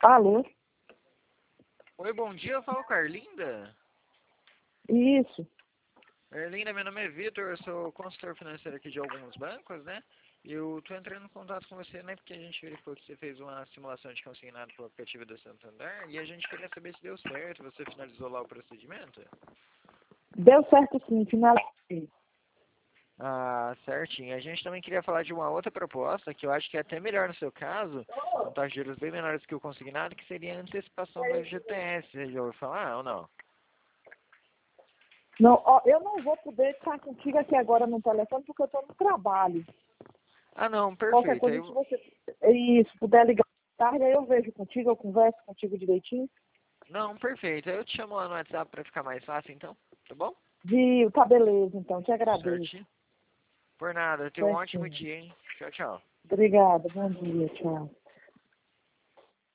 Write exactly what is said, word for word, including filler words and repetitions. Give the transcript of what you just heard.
Alô? Oi, bom dia, eu falo com a Arlinda. Isso. Arlinda, meu nome é Vitor, eu sou consultor financeiro aqui de alguns bancos, né? E eu tô entrando em contato com você, né? Porque a gente verificou que você fez uma simulação de consignado pelo aplicativo da Santander e a gente queria saber se deu certo, você finalizou lá o procedimento? Deu certo sim, finalizei. Ah, certinho. A gente também queria falar de uma outra proposta, que eu acho que é até melhor no seu caso, com taxas de juros bem menores que o consignado, que seria a antecipação do F G T S. Você já ouviu falar ou não? Não, ó, eu não vou poder estar contigo aqui agora no telefone porque eu estou no trabalho. Ah, não, Qualquer perfeito. Aí, coisa, se você isso, puder ligar tarde, aí eu vejo contigo, eu converso contigo direitinho. não, perfeito. Aí eu te chamo lá no WhatsApp pra ficar mais fácil, então. Tá bom? Viu, tá beleza, então, te agradeço. Certinho. Por nada. Tenha um ótimo Certinho. dia, hein? Tchau, tchau. Obrigada, bom dia, tchau.